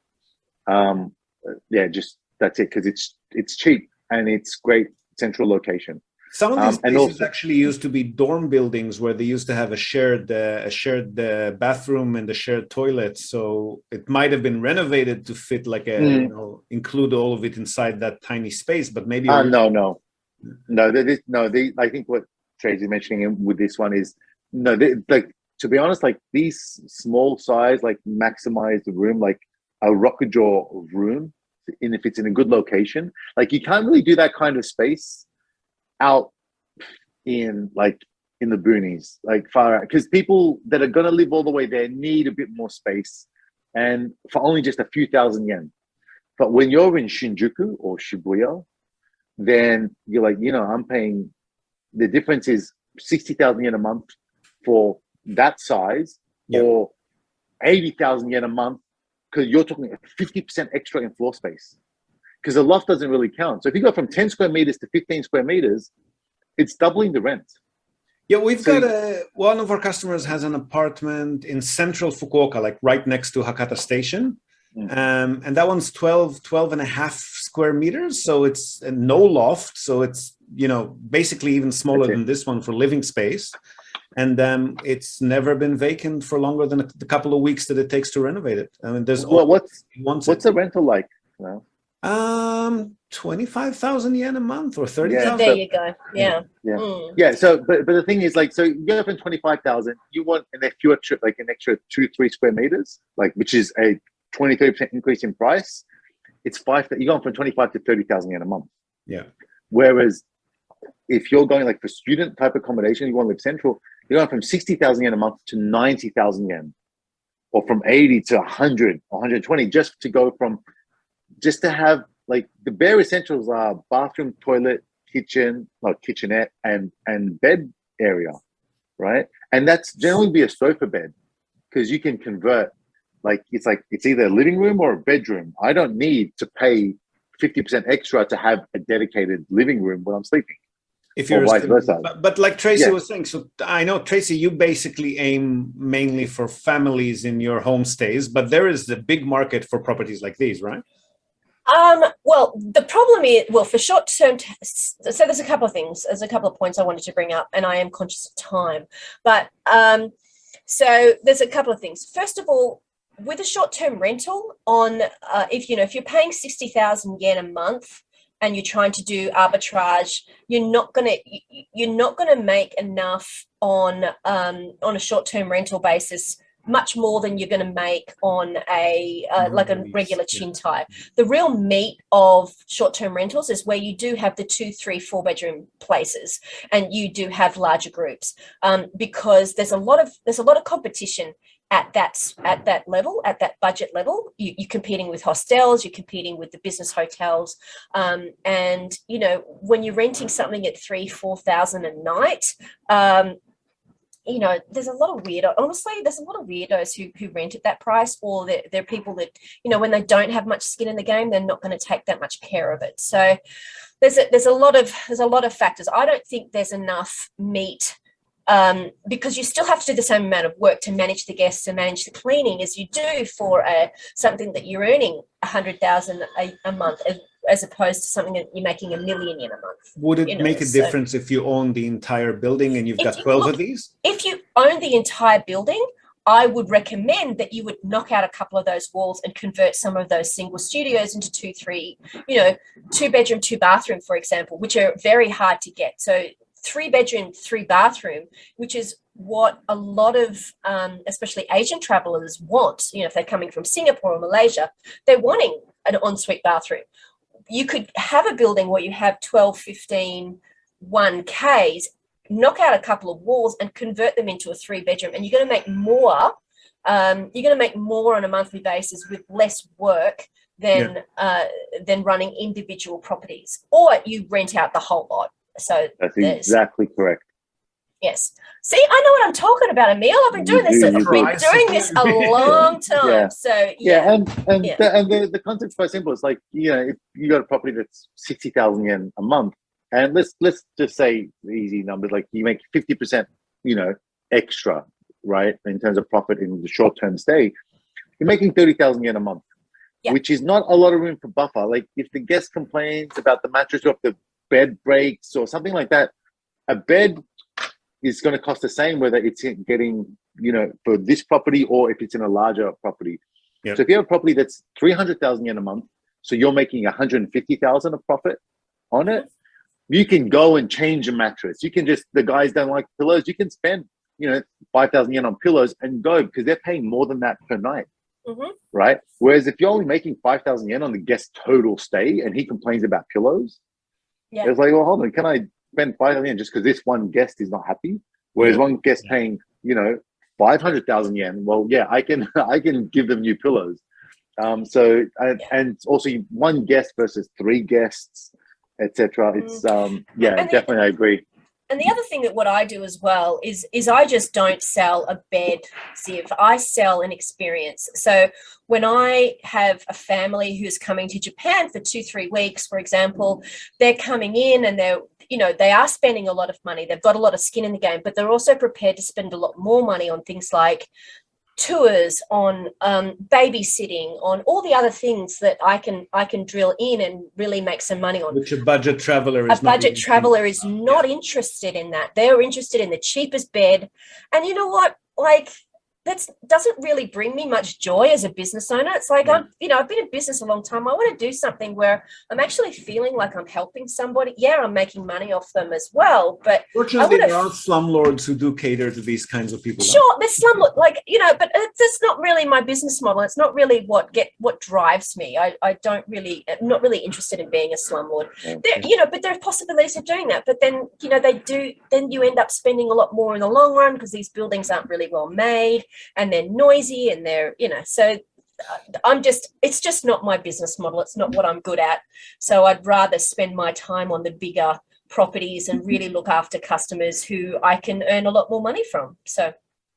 Just that's it, because it's cheap and it's great central location. Some of these and places also, actually used to be dorm buildings where they used to have a shared bathroom and a shared toilet. So it might have been renovated to fit like include all of it inside that tiny space. But maybe no. I think what Tracy's mentioning with this one is to be honest, like these small size, like maximize the room, like a Rokkajaw room, and if it's in a good location, like you can't really do that kind of space out in the boonies, like far out, because people that are going to live all the way there need a bit more space, and for only just a few thousand yen. But when you're in Shinjuku or Shibuya, then you're like, I'm paying, the difference is 60,000 yen a month for that size, or 80,000 yen a month, because you're talking 50% extra in floor space, because the loft doesn't really count. So if you go from 10 square meters to 15 square meters, it's doubling the rent. Yeah, we've got one of our customers has an apartment in central Fukuoka, like right next to Hakata Station. And that one's 12 and a half square meters. So it's no loft. So it's, basically even smaller than this one for living space. And it's never been vacant for longer than the couple of weeks that it takes to renovate it. I mean, there's what's the rental like? 25,000 yen a month or 30,000. There you go. Yeah. So, but the thing is, like, so you go from 25,000, you want an extra 2-3 square meters, like, which is a 20-30% increase in price. It's you're going from 25 to 30,000 yen a month. Yeah. Whereas if you're going like for student type accommodation, you want to live central, you're going from 60,000 yen a month to 90,000 yen, or from 80 to 100, 120, just to have like the bare essentials are bathroom, toilet, kitchenette, and bed area, right? And that's generally be a sofa bed, because you can convert, it's either a living room or a bedroom. I don't need to pay 50% extra to have a dedicated living room when I'm sleeping. If you're vice versa. But like Tracy was saying, so I know, Tracy, you basically aim mainly for families in your homestays, but there is a big market for properties like these, right? Well, the problem is, well, for short-term, so there's a couple of things. There's a couple of points I wanted to bring up, and I am conscious of time. But so there's a couple of things. First of all, with a short-term rental on, if you're paying 60,000 yen a month and you're trying to do arbitrage, you're not gonna make enough on a short-term rental basis, much more than you're going to make on a like a regular Chintai. The real meat of short-term rentals is where you do have the 2, 3, 4-bedroom places, and you do have larger groups, because there's a lot of competition at that level, at that budget level. You're competing with hostels, you're competing with the business hotels, and when you're renting something at 3,000-4,000 a night. There's a lot of weirdos who rent at that price, or they're people that, when they don't have much skin in the game, they're not going to take that much care of it. So there's a lot of factors. I don't think there's enough meat, because you still have to do the same amount of work to manage the guests and manage the cleaning as you do for something that you're earning 100,000 a month, as opposed to something that you're making 1 million in a month. Would it make a difference if you own the entire building and you've got 12 of these? If you own the entire building, I would recommend that you would knock out a couple of those walls and convert some of those single studios into 2, 3, 2-bedroom, 2-bathroom, for example, which are very hard to get. So 3-bedroom, 3-bathroom, which is what a lot of, especially Asian travelers want. If they're coming from Singapore or Malaysia, they're wanting an ensuite bathroom. You could have a building where you have 12, 15, 1Ks, knock out a couple of walls and convert them into a 3-bedroom, and you're going to make more. You're going to make more on a monthly basis with less work than running individual properties, or you rent out the whole lot. So that's exactly correct. Yes. See, I know what I'm talking about, Emil. I've been doing this. I've been doing this a long time. Yeah. So and the concept's quite simple. It's like, if you got a property that's 60,000 yen a month, and let's just say the easy numbers, like you make 50%, extra, right, in terms of profit in the short-term stay, you're making 30,000 yen a month, which is not a lot of room for buffer. Like if the guest complains about the mattress or if the bed breaks or something like that, a bed is going to cost the same whether it's getting, for this property or if it's in a larger property. Yep. So if you have a property that's 300,000 yen a month, so you're making 150,000 of profit on it, you can go and change a mattress. You can the guys don't like pillows, you can spend, 5,000 yen on pillows and go, because they're paying more than that per night. Mm-hmm. Right? Whereas if you're only making 5,000 yen on the guest's total stay and he complains about pillows, it's like, well, hold on, can I spend 5,000 yen just because this one guest is not happy? Whereas one guest paying, 500,000 yen, well, I can give them new pillows. And also one guest versus 3 guests, etc. It's definitely, I agree. And the other thing that what I do as well is I just don't sell a bed, Ziv. I sell an experience. So when I have a family who's coming to Japan for 2-3 weeks, for example, they're coming in and they are spending a lot of money. They've got a lot of skin in the game, but they're also prepared to spend a lot more money on things like tours, on babysitting, on all the other things that I can drill in and really make some money on. Which a budget traveler is not interested in that. They're interested in the cheapest bed. And you know what? Like, that doesn't really bring me much joy as a business owner. It's like, I've been in business a long time. I want to do something where I'm actually feeling like I'm helping somebody. Yeah, I'm making money off them as well. But fortunately, there are slumlords who do cater to these kinds of people. Sure, there's slumlord, but it's not really my business model. It's not really what drives me. I'm not really interested in being a slumlord. But there are possibilities of doing that. But then, then you end up spending a lot more in the long run because these buildings aren't really well made. And they're noisy and so it's just not my business model. It's not what I'm good at. So I'd rather spend my time on the bigger properties and really look after customers who I can earn a lot more money from. So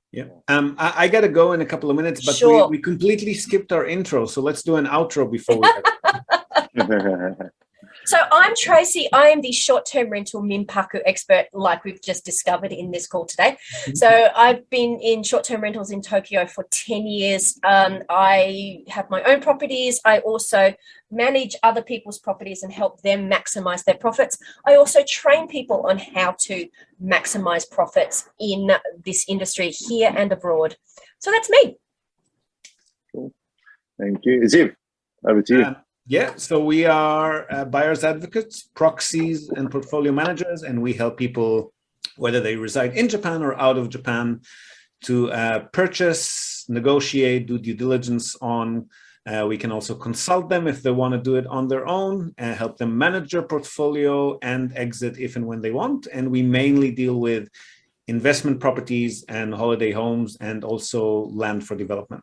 I got to go in a couple of minutes, but we completely skipped our intro. So let's do an outro before we So I'm Tracy. I am the short-term rental Minpaku expert, like we've just discovered in this call today. So I've been in short-term rentals in Tokyo for 10 years. I have my own properties. I also manage other people's properties and help them maximize their profits. I also train people on how to maximize profits in this industry here and abroad. So that's me. Cool. Thank you. Ziv, over to you. Yeah, so we are buyer's advocates, proxies, and portfolio managers, and we help people, whether they reside in Japan or out of Japan, to purchase, negotiate, do due diligence on. We can also consult them if they want to do it on their own, and help them manage their portfolio and exit if and when they want. And we mainly deal with investment properties and holiday homes, and also land for development.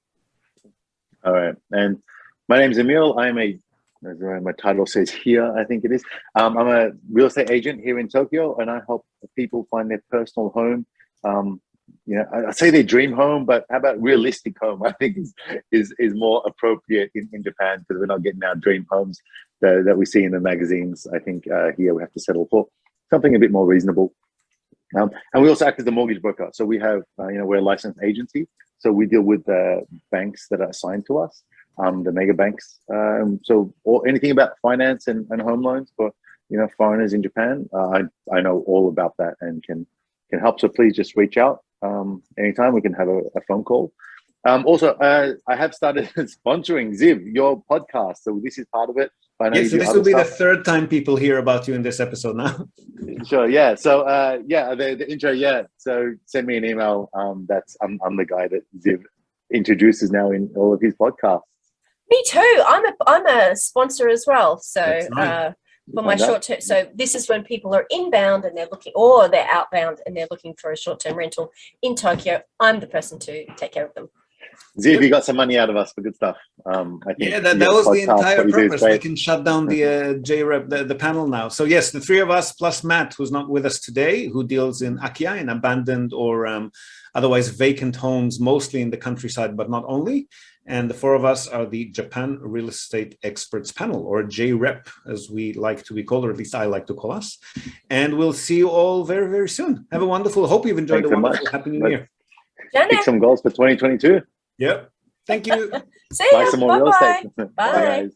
All right, and my name is Emil. I'm as my title says here, I think it is. I'm a real estate agent here in Tokyo, and I help people find their personal home. I say their dream home, but how about realistic home? I think is more appropriate in Japan, because we're not getting our dream homes that we see in the magazines. I think here we have to settle for something a bit more reasonable. And we also act as the mortgage broker. So we have, we're a licensed agency. So we deal with banks that are assigned to us. The mega banks, or anything about finance and home loans for foreigners in Japan. I know all about that and can help. So please just reach out anytime. We can have a phone call. Also, I have started sponsoring Ziv, your podcast. So this is part of it. Yes, so this will be the third time people hear about you in this episode now. Sure, yeah. So the intro, yeah. So send me an email. I'm the guy that Ziv introduces now in all of his podcasts. Me too. I'm a sponsor as well. So right. For my short term. So this is when people are inbound and they're looking, or they're outbound and they're looking for a short term rental in Tokyo. I'm the person to take care of them. Ziv, you got some money out of us for good stuff. I think that was the entire purpose. We can shut down the JREP, the panel now. So yes, the three of us plus Matt, who's not with us today, who deals in Akiya, in abandoned or otherwise vacant homes, mostly in the countryside, but not only. And the four of us are the Japan Real Estate Experts Panel, or JREP, as we like to be called, or at least I like to call us. And we'll see you all very, very soon. Have a wonderful, hope you've enjoyed the wonderful Happy New Year. Pick some goals for 2022. Yep. Thank you. See ya. Buy some more real estate. Bye. Bye, guys.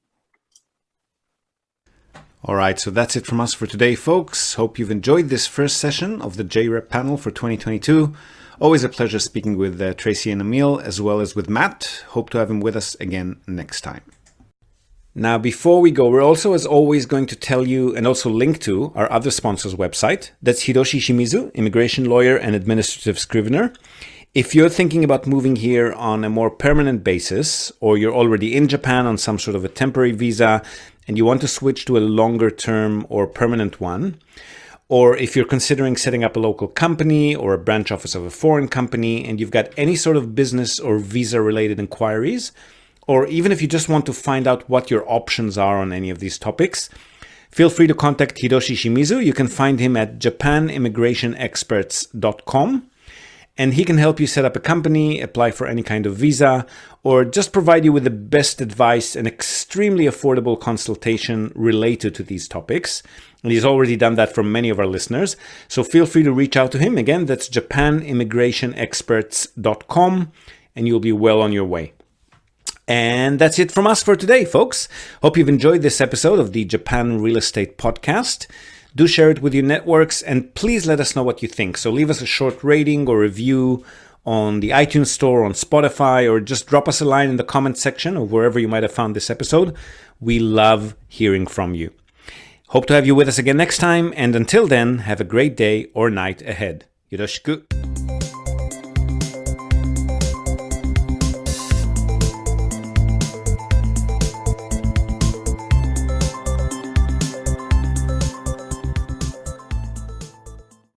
All right, so that's it from us for today, folks. Hope you've enjoyed this first session of the JREP panel for 2022. Always a pleasure speaking with Tracy and Emil, as well as with Matt. Hope to have him with us again next time. Now, before we go, we're also, as always, going to tell you and also link to our other sponsor's website. That's Hiroshi Shimizu, immigration lawyer and administrative scrivener. If you're thinking about moving here on a more permanent basis, or you're already in Japan on some sort of a temporary visa and you want to switch to a longer term or permanent one, or if you're considering setting up a local company or a branch office of a foreign company and you've got any sort of business or visa related inquiries, or even if you just want to find out what your options are on any of these topics, feel free to contact Hiroshi Shimizu. You can find him at japanimmigrationexperts.com. And he can help you set up a company, apply for any kind of visa, or just provide you with the best advice and extremely affordable consultation related to these topics. And he's already done that for many of our listeners. So feel free to reach out to him. Again, that's japanimmigrationexperts.com, and you'll be well on your way. And that's it from us for today, folks. Hope you've enjoyed this episode of the Japan Real Estate Podcast. Do share it with your networks, and please let us know what you think. So leave us a short rating or review on the iTunes Store, on Spotify, or just drop us a line in the comment section or wherever you might have found this episode. We love hearing from you. Hope to have you with us again next time, and until then, have a great day or night ahead. Yoroshiku.